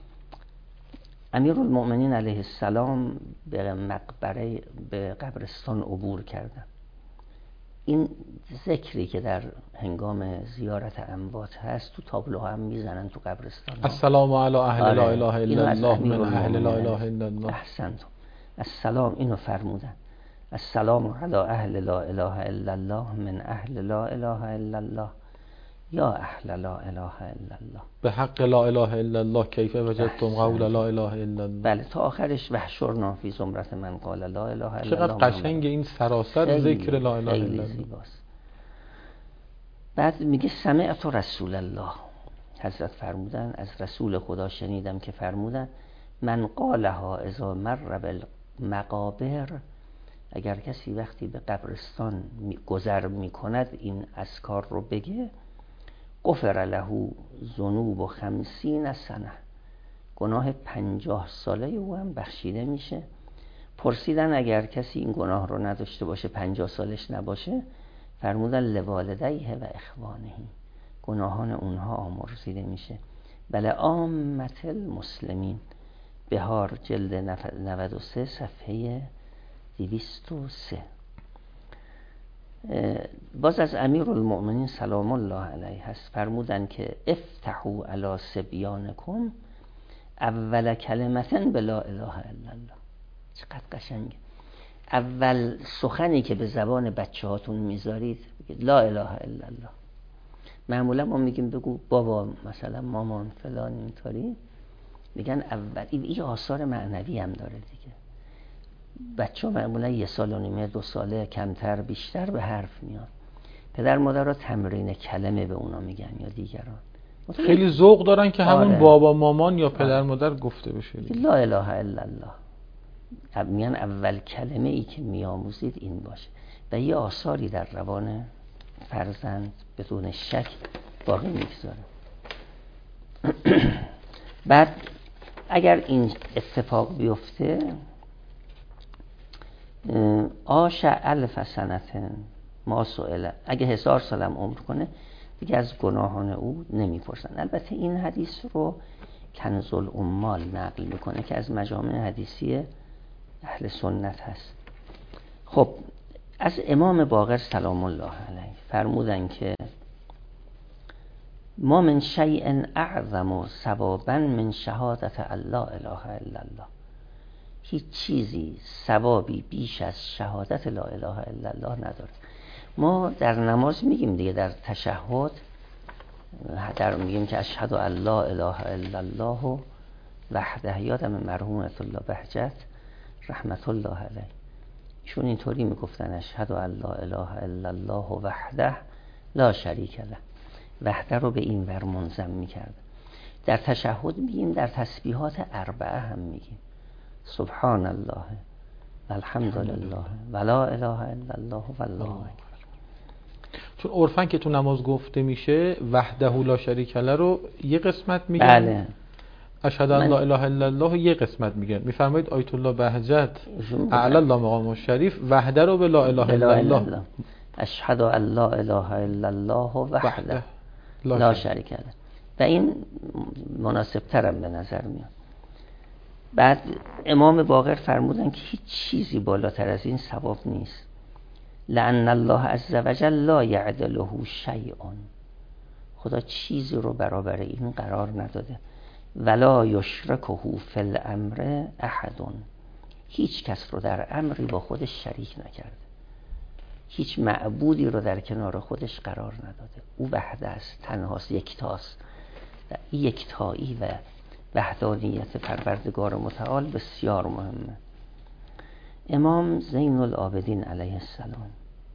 امیرالمؤمنین علیه السلام به مقبره، به قبرستان عبور کردن. این ذکری که در هنگام زیارت اموات هست تو تابلوها هم میزنن تو قبرستان. السلام علی اهل لا اله الا الله من اهل لا اله الا الله. احسنتم. السلام، اینو فرمودن، السلام علی اهل لا اله الا الله من اهل لا اله الا الله یا اهل لا اله الا الله. به حق لا اله الا الله کیف وجدتم قول لا اله الا الله. بله تا آخرش وحشرنا فی زمرة من قال لا اله الا الله. چقدر قشنگ این سراسر ذکر لا اله الا الله. بعد میگه سمعت رسول الله، حضرت فرمودن از رسول خدا شنیدم که فرمودن من قالها اذا مر بالمقابر، اگر کسی وقتی به قبرستان گذر میکند این اذکار رو بگه، غفر له ذنوب 50 سنه، گناه 50 ساله او هم بخشیده میشه. پرسیدن اگر کسی این گناه رو نداشته باشه 50 سالش نباشه، فرمودن لوالدیه و اخوانه، گناهان اونها آمرزیده میشه. بله عامت المسلمین، بهار جلد 93 صفحه 203. باز از امیرالمؤمنین سلام الله علیه هست، فرمودن که افتحوا علی صبیانکم اول کلمتن بلا اله الا الله. چقدر قشنگه. اول سخنی که به زبان بچه هاتون میذارید لا اله الا الله. معمولا ما میگیم بگو بابا مثلا مامان فلان اینطوری، میگن اول. این آثار معنوی هم داره دیگه. بچه ها معمولا 1 سال و نیمه 2 ساله کمتر بیشتر به حرف میان. پدر مادر ها تمرین کلمه به اونا میگن یا دیگران. خیلی ذوق دارن که همون بابا مامان یا پدر مادر گفته بشه. لا اله الا الله میان اول کلمه ای که میآموزید این باشه و یه آثاری در روان فرزند بدون شک باقی میگذاره. بعد اگر این اتفاق بیفته، عاش 1000 سنه ما سئل، اگه 1000 سالم عمر کنه دیگه از گناهان او نمیپرسن. البته این حدیث رو کنز الامال نقل میکنه که از مجامع حدیثی اهل سنت هست. خب از امام باقر سلام الله علیه فرمودن که ما من شیء اعظم ثوابا من شهادت لا اله الا الله. هیچ چیزی ثوابی بیش از شهادت لا اله الا الله نداره. ما در نماز میگیم دیگه، در تشهد میگیم که اشهد ان لا اله الا الله وحده. یادم مرحوم آیت الله بهجت رحمت الله علیه چون اینطوری میگفتن اشهد ان لا اله الا الله وحده لا شریک له، وحده رو به این ور منضم میکرد. در تشهد میگیم، در تسبیحات اربعه هم میگیم سبحان الله والحمد لله ولا اله الا الله والله اکبر. چون عرفاً که تو نماز گفته میشه وحده لا شریک له رو یه قسمت میگن، بله، اشهد ان لا اله الا الله یه قسمت میگن. میفرمایید آیت الله بهجت اعلی الله مقام الشریف وحده رو به لا اله الا الله، اشهد ان لا اله الا الله وحده لا شریک له، و این مناسب ترم به نظر میاد. بعد امام باقر فرمودن که هیچ چیزی بالاتر از این ثواب نیست. لأن الله عز وجل لا یعدله شیء، خدا چیزی رو برابر این قرار نداده. ولا یشرکه فی الامر احد، هیچ کس رو در امری با خودش شریک نکرده، هیچ معبودی رو در کنار خودش قرار نداده. او وحده است، تنهاست، یکتاست. یکتایی و وحدانیت پروردگار متعال بسیار مهمه. امام زین العابدین علیه السلام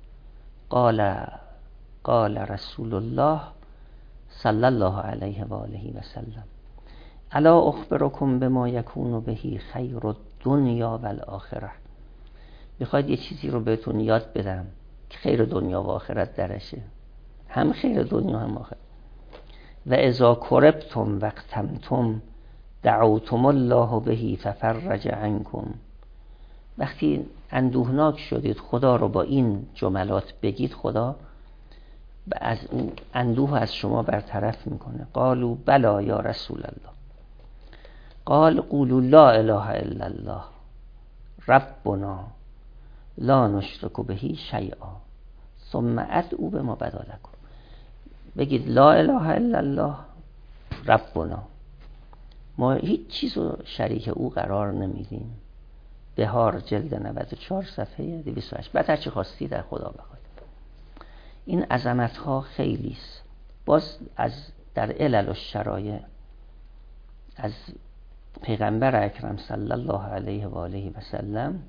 قال رسول الله صلی الله علیه و آله و سلم الا اخبرکم بما یکون بهی خیر الدنیا و الاخره. میخواید یه چیزی رو بهتون یاد بدم که خیر دنیا و آخرت درشه، هم خیر دنیا هم آخرت. و اذا کربتم وقتمتم دعوتم الله بهی ففرج عنکم. وقتی اندوهناک شدید خدا رو با این جملات بگید، خدا از اون اندوه از شما برطرف میکنه. قالوا بلا یا رسول الله. قال قولوا لا اله الا الله ربنا لا نشرک بهی شیئا ثم ادعوا بما بدا لکم. بگید لا اله الا الله ربنا، ما هیچ چیز رو شریک او قرار نمیدیم. بهار جلد 94 صفحه 208. بعد هرچی خواستی در خدا بخواید. این عظمت ها خیلی است. باز در علل و شرایع از پیغمبر اکرم صلی الله علیه و آله و سلم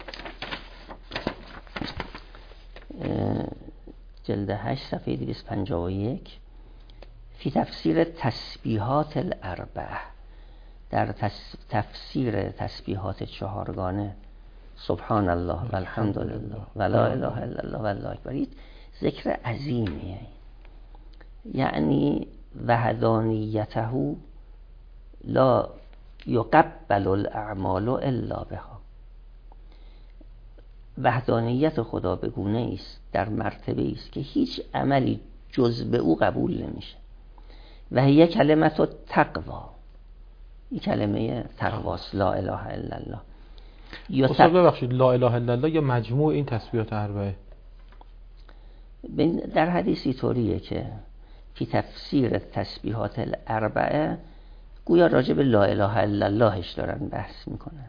جلد 8 صفحه 251 فی تفسیر تسبیحات الاربعه، در تفسیر تسبیحات چهارگانه سبحان الله والحمد لله ولا اله الا الله والله اکبر، ذکر عظیمیه. یعنی وحدانیته لا یقبل الاعمال الا بها. وحدانیت خدا به گونه است، در مرتبه است که هیچ عملی جز به او قبول نمیشه. و هی کلمت التقوا، این کلمه تقواست، لا اله الا الله. استاد ببخشید، لا اله الا الله یا مجموع این تسبیحات اربعه؟ در حدیثی طوریه که فی تفسیر تسبیحات الاربعه گویا راجع به لا اله الا اللهش دارن بحث میکنن.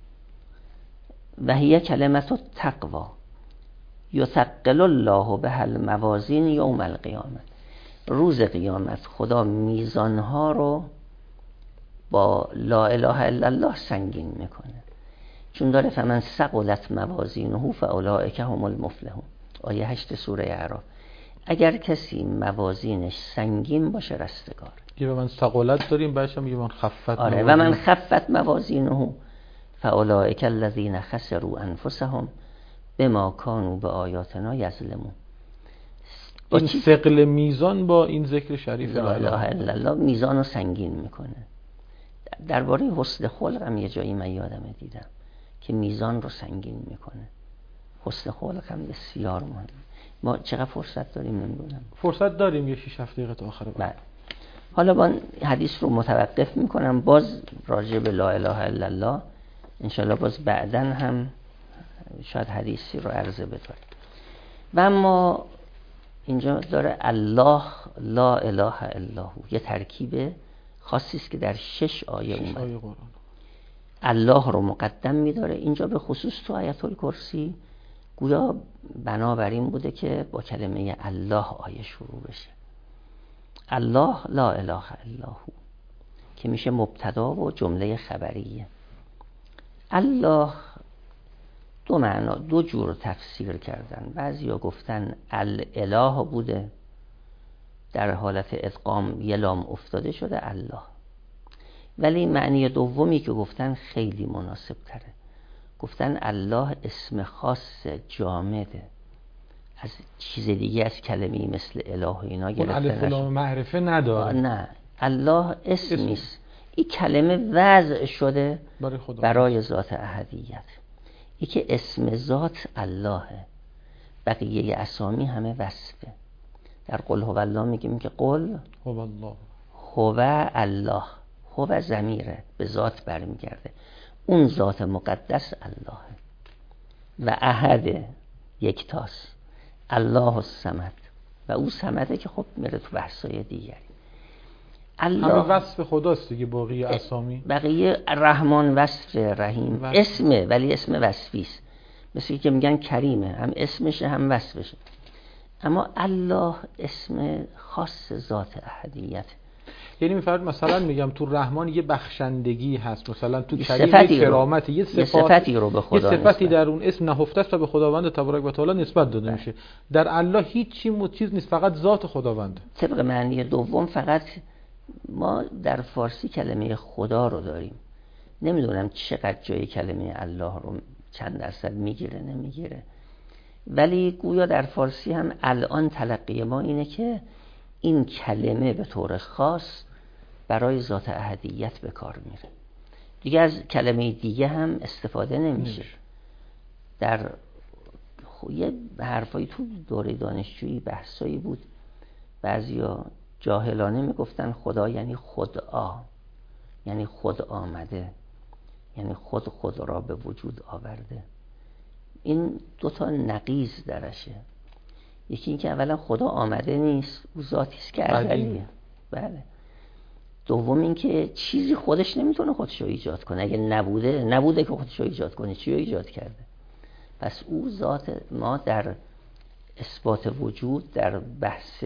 و هی کلمت التقوا یثقل الله بها الموازین یوم القیامه. روز قیامت خدا میزانها رو با لا اله الا الله سنگین میکنه، چون داره فمن ثقلت موازینه فاولئک هم المفلحون، آیه 8 سوره اعراف. اگر کسی موازینش سنگین باشه رستگار. یه من ثقلت داریم، بعدش هم یه من خفت. آره، و من خفت موازینه فاولئک الذین خسروا انفسهم بما کانوا بآیاتنا یظلمون. این ثقل میزان با این ذکر شریف لا اله الا الله میزان رو سنگین میکنه. درباره حسن خلق هم یه جایی من یادمه دیدم که میزان رو سنگین میکنه. حسن خلق هم بسیار مهمه. ما چقدر فرصت داریم نمیدونم. فرصت داریم یه 6-7 دقیقه تا آخر بعد. حالا من حدیث رو متوقف میکنم، باز راجع به لا اله الا الله انشالله باز بعداً هم شاید حدیثی رو عرضه بداریم. و اما اینجا داره الله لا اله الا هو، یه ترکیب خاصی است که در 6 آیه اومده. الله رو مقدم می‌داره. اینجا به خصوص تو آیت الکرسی گویا بنابر این بوده که با کلمه الله آیه شروع بشه. الله لا اله الا هو که میشه مبتدا و جمله خبریه. الله دو معنا، دو جور تفسیر کردن. بعضیا گفتن الاله بوده، در حالت ادغام یه لام افتاده شده الله. ولی معنی دومی که گفتن خیلی مناسب تره. گفتن الله اسم خاص جامده، از چیز دیگه از کلمه‌ای مثل اله و اینا گرفته نشده. اون الف لام معرفه نداره. نه، الله اسمیست. این کلمه وضع شده برای ذات احدیت. این که اسم ذات اللهه، بقیه اسامی همه وصفه. در قل هو الله میگیم که قل هو الله، هو الله، هو ضمیره به ذات برمیگرده، اون ذات مقدس اللهه. و احد یکتاست، الله الصمد، و او صمده که خب میره تو بحثای دیگری. همه وصف خداست دیگه، باقی اسامی بقیه رحمان وصف، رحیم اسمه ولی اسم وصفیست. مثل که میگن کریمه، هم اسمشه هم وصفشه. اما الله اسم خاص ذات احدیت. یعنی میفرد مثلا میگم تو رحمان یه بخشندگی هست، مثلا تو کریم یه کرامت، یه صفتی رو به خدا، یه صفتی در اون اسم نهفته است و به خداوند تبارک و تعالی نسبت داده میشه. در الله هیچ چیز نیست، فقط ذات خداونده. طبق معنی دوم فقط ما در فارسی کلمه خدا رو داریم، نمیدونم چقدر جای کلمه الله رو چند درصد میگیره نمیگیره، ولی گویا در فارسی هم الان تلقی ما اینه که این کلمه به طور خاص برای ذات احدیت به کار میره، دیگه از کلمه دیگه هم استفاده نمیشه. در یه حرفایی تو دوره دانشجویی بحثایی بود، بعضیا جاهلانه میگفتن خدا یعنی خدعا، یعنی خود آمده، یعنی خود را به وجود آورده. این دوتا نقیض درشه. یکی این که اولا خدا آمده نیست، او ذاتیست که ازلیه. بله. دوم این که چیزی خودش نمیتونه خودش رو ایجاد کنه، اگه نبوده که خودش رو ایجاد کنه، چی رو ایجاد کرده؟ پس او ذات ما در اثبات وجود، در بحث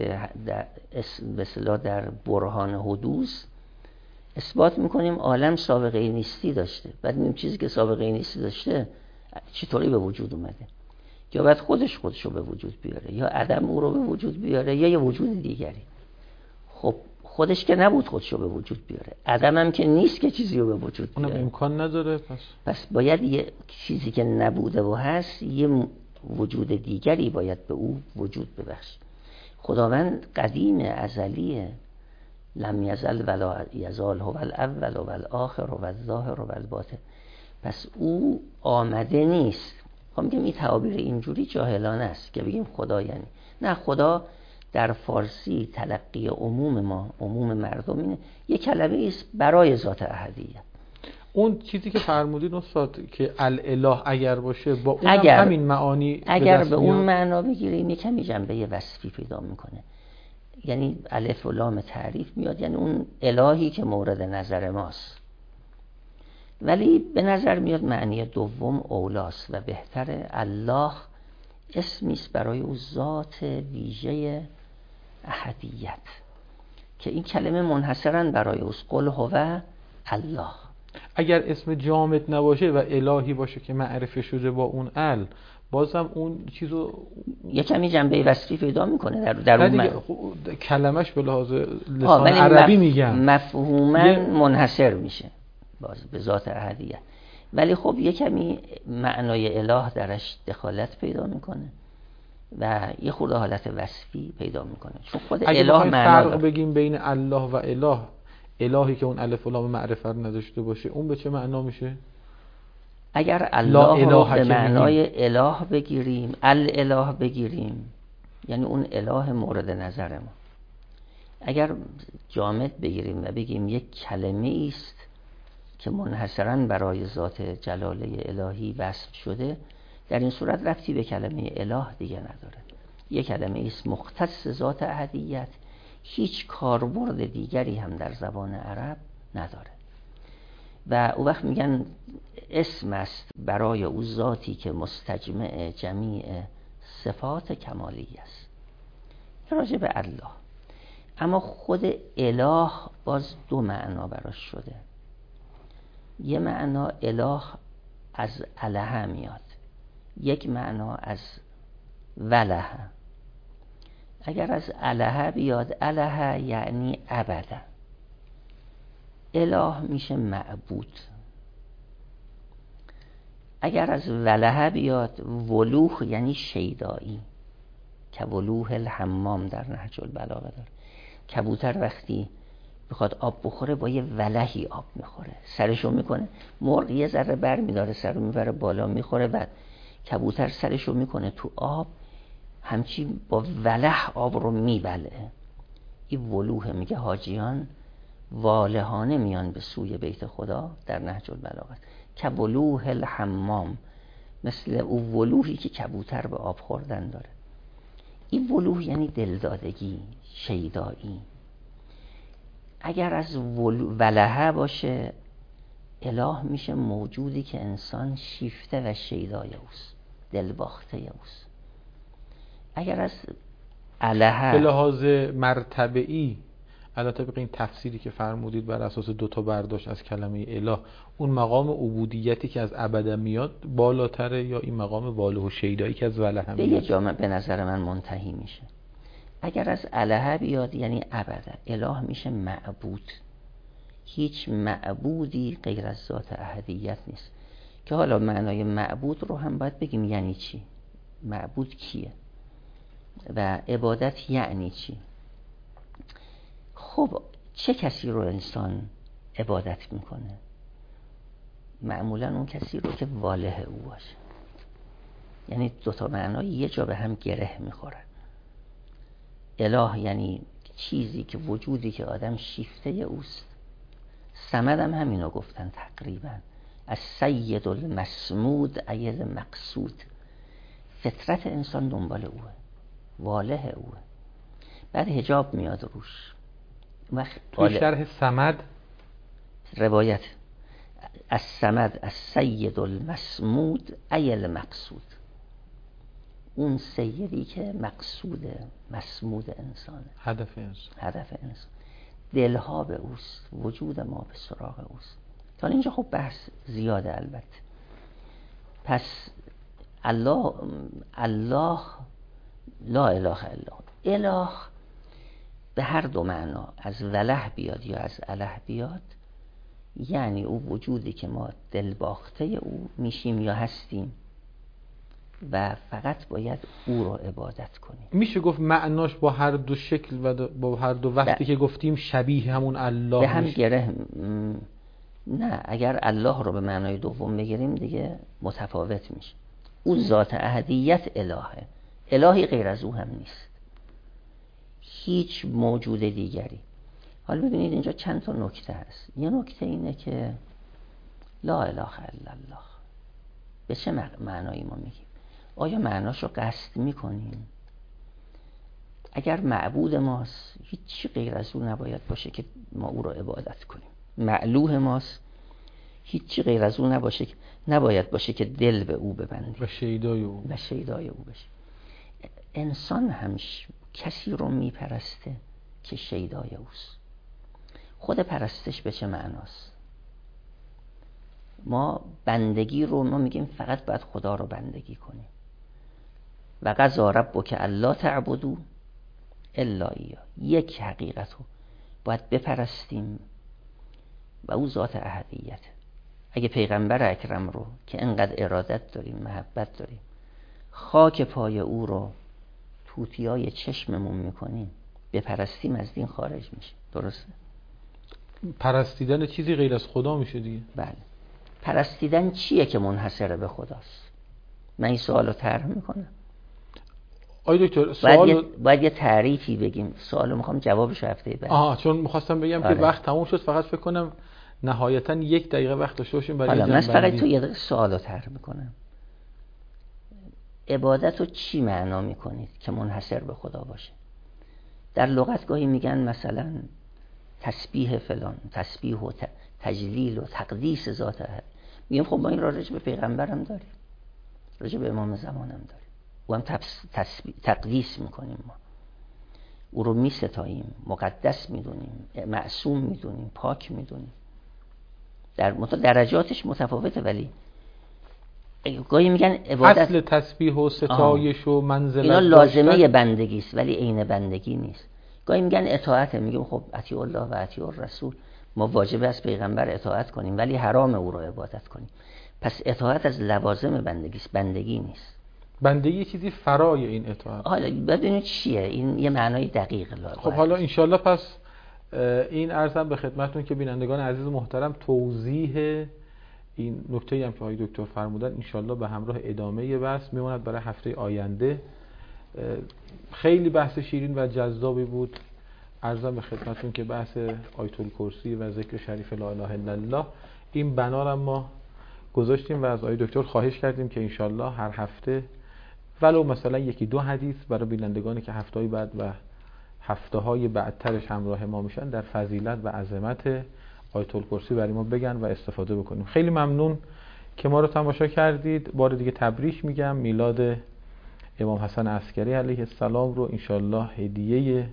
در برهان حدوث اثبات میکنیم عالم سابقه نیستی داشته، بعد این چیزی که سابقه نیستی داشته چطوری به وجود اومده؟ یا بعد خودش رو به وجود بیاره، یا عدم او رو به وجود بیاره، یا یه وجود دیگری. خب خودش که نبود خودش رو به وجود بیاره، عدم هم که نیست که چیزی رو به وجود بیاره، اونم امکان نداره. پس باید یه چیزی که نبوده و هست، یه وجود دیگری باید به او وجود ببخشه. خداوند قدیم ازلیه، لم یزل ولا یزال، هو الاول و الاخر و الظاهر و الباطن. پس او آمده نیست. خب میگم این تعابیر اینجوری جاهلانه است که بگیم خدا یعنی نه. خدا در فارسی تلقی عموم ما، عموم مردم اینه، یه کلمه است برای ذات احدیت. اون چیزی که فرمودین استاد که الاله اگر باشه با اون همین معانی اگر به اون معنا بگیریم یه کمی جنبه وصفی پیدا میکنه، یعنی الف و لام تعریف میاد، یعنی اون الهی که مورد نظر ماست. ولی به نظر میاد معنی دوم اولاست و بهتره. الله اسمی است برای او ذات ویژه احدیت که این کلمه منحصرا برای اوست. قل هو الله. اگر اسم جامد نباشه و الهی باشه که معرفه شده با اون بازم اون چیزو یه کمی جنبه وصفی پیدا میکنه در اون کلمش به لحاظ لسان عربی میگم مفهوما منحصر میشه باز به ذات احدیت، ولی خب یه کمی معنای اله درش دخالت پیدا میکنه و یه خورده حالت وصفی پیدا میکنه، چون خود اله معنا فرق بگیم بین الله و اله، الهی که اون الف و لام معرفت نداشته باشه اون به چه معنا میشه؟ اگر الله رو به معنای اله بگیریم، الاله بگیریم، یعنی اون اله مورد نظر ما. اگر جامد بگیریم و بگیم یک کلمه است که منحصراً برای ذات جلاله الهی وصف شده، در این صورت ربطی به کلمه اله دیگه نداره. یک کلمه است مختص ذات احدیت، هیچ کاربرد دیگری هم در زبان عرب نداره. و او وقت میگن اسم است برای او ذاتی که مستجمع جمیع صفات کمالی است. راجع به الله. اما خود اله باز دو معنا براش شده. یه معنا اله از اله میاد، یک معنا از وله. اگر از اله بیاد، اله یعنی ابدا، اله میشه معبود. اگر از وله بیاد، ولوح یعنی شیدایی، که ولوح الحمام در نهج البلاغه داره. کبوتر وقتی بخواد آب بخوره با یه ولهی آب میخوره، سرشو میکنه، مرغ یه ذره بر میداره سرو میبره بالا میخوره، بعد کبوتر سرشو میکنه تو آب، همچی با وله آب رو میبلعه. این ولوح. میگه حاجیان والهانه میان به سوی بیت خدا در نهج البلاغه، که ولوح الحمام، مثل او ولوحی که کبوتر به آب خوردن داره. این ولوح یعنی دلدادگی، شیدایی. اگر از ولهه باشه، اله میشه موجودی که انسان شیفته و شیدای اوست، دلباخته اوست. اگر از الهه به لحاظ مرتبه‌ای، البته طبق این تفسیری که فرمودید بر اساس دو تا برداشت از کلمه اله، اون مقام عبودیتی که از ابد میاد بالاتره، یا این مقام واله و شیدایی که از وله میاد؟ به یه جامعه به نظر من منتهی میشه. اگر از الهه بیاد یعنی ابدا، اله میشه معبود. هیچ معبودی غیر از ذات احدیت نیست، که حالا معنای معبود رو هم باید بگیم یعنی چی. معبود کیه و عبادت یعنی چی؟ خب چه کسی رو انسان عبادت میکنه؟ معمولا اون کسی رو که واله او باشه. یعنی دوتا معنای یه جا به هم گره میخورن. اله یعنی چیزی که وجودی که آدم شیفته اوست. صمد هم همینو گفتن تقریبا، از سید المسمود اید مقصود. فطرت انسان دنبال اوه، واله اوه، بعد حجاب میاد روش. توی شرح صمد روایت از صمد از سید المسمود ای المقصود، اون سیدی که مقصود مسمود انسانه، هدف انسان. دلها به اوست، وجود ما به سراغ اوست. تا اینجا خب بحث زیاده البته. پس الله لا اله الا اله به هر دو معنا، از وله بیاد یا از اله بیاد، یعنی او وجودی که ما دلباخته او میشیم یا هستیم و فقط باید او رو عبادت کنیم. میشه گفت معناش با هر دو شکل و با هر دو وقتی که گفتیم شبیه همون الله به هم گره. نه، اگر الله رو به معنای دوم بگیریم دیگه متفاوت میشه. او ذات احدیت الهه، الهی غیر از او هم نیست، هیچ موجود دیگری. حالا ببینید اینجا چند تا نکته هست. یه نکته اینه که لا اله الا الله به چه معنایی ما میگیم؟ آیا معناش رو قصد میکنیم؟ اگر معبود ماست، هیچی غیر از او نباید باشه که ما او رو عبادت کنیم. معلوه ماست، هیچی غیر از او نباید باشه که دل به او ببندیم و شیدای او بشه. انسان هم کسی رو میپرسته که شیدای اوست. خود پرستش به چه معناست؟ ما بندگی رو ما میگیم فقط باید خدا رو بندگی کنیم. و قضا ربک الا تعبدوا الا ایاه، یک حقیقت رو باید بپرستیم و او ذات احدیت. اگه پیغمبر اکرم رو که انقدر ارادت داریم، محبت داریم، خاک پای او رو توتیای چشممون میکنیم، بپرستیم، از دین خارج میشه. درسته؟ پرستیدن چیزی غیر از خدا میشه دیگه. بله. پرستیدن چیه که منحصر به خداست؟ من این سوالو طرح میکنم. آی دکتر سوال باید یه تعریفی بگیم. سوالو میخوام جوابش هفته بعد. چون میخواستم بگم که وقت تموم شد، فقط فکر کنم نهایتا 1 دقیقه وقت داشته باشیم برای جنبندی. من فقط تو یه سوالو طرح میکنم. عبادت رو چی معنا میکنید که منحصر به خدا باشه؟ در لغت گاهی میگن مثلا تسبیح فلان، تسبیح و تجلیل و تقدیس ذات احد. میگم خب ما این را راجع به پیغمبرم داریم، راجع به امام زمانم داریم، او هم تقدیس میکنیم، ما او رو میستاییم، مقدس میدونیم، معصوم میدونیم، پاک میدونیم. در درجاتش متفاوته، ولی گاهی میگن عبادت اصل تسبیح و ستایش و منزلت اینا لازمه بندگی است ولی عین بندگی نیست. گاهی میگن اطاعت، میگیم خب اطیع الله و اطیع الرسول، ما واجب است پیغمبر اطاعت کنیم ولی حرام او رو عبادت کنیم. پس اطاعت از لوازم بندگی است، بندگی نیست. بندگی چیزی فرای این اطاعت. حالا ببینید چیه این، یه معنای دقیق خب حالا انشالله پس این عرضم به خدمتتون که بینندگان عزیز و محترم توضیح این نکته‌ای هم که آقای دکتر فرمودن انشالله به همراه ادامه بحث میماند برای هفته آینده. خیلی بحث شیرین و جذابی بود. عرضم به خدمتتون که بحث آیت الکرسی و ذکر شریف لا اله الا الله، این بنا را ما گذاشتیم و از آقای دکتر خواهش کردیم که انشالله هر هفته ولو مثلا یکی دو حدیث برای بینندگانی که هفته‌های بعد و هفته‌های بعدترش همراه ما میشن در فضیلت و عظمت آیت الکرسی برای ما بگن و استفاده بکنیم. خیلی ممنون که ما رو تماشا کردید. بار دیگه تبریک میگم. میلاد امام حسن عسکری علیه السلام رو انشالله هدیه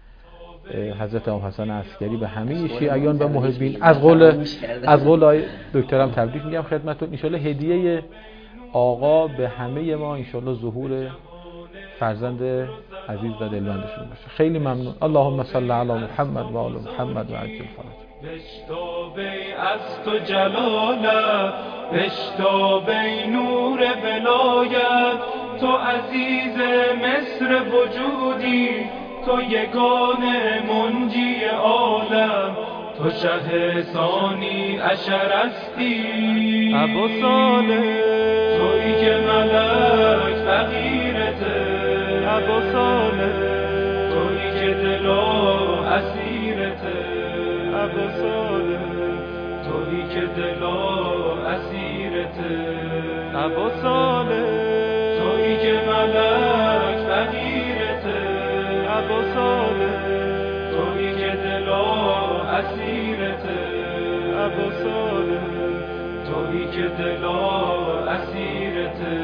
حضرت امام حسن عسکری به همه شیعیان و محبین از قول دکترم تبریک میگم خدمتتون. انشالله هدیه آقا به همه ما انشالله ظهور فرزند عزیز و دلبندشون باشه. خیلی ممنون. اللهم صل علی محمد و آل محمد و عجل فرجهم. بشتابی از تو جلالت، بشتابی نور ولایت، تو عزیز مصر وجودی، تو یگانه منجی عالم، تو شه ثانی اشرستی ابو صالح، تویی که ملک فقیرته ابو صالح، تویی که دلا اسیرته ابو صالح، تویی که دلا اسیرته ابو صالح، تویی که ملک فقیرته ابو صالح، تویی که دلا اسیرته ابو صالح، تویی که دلا اسیرته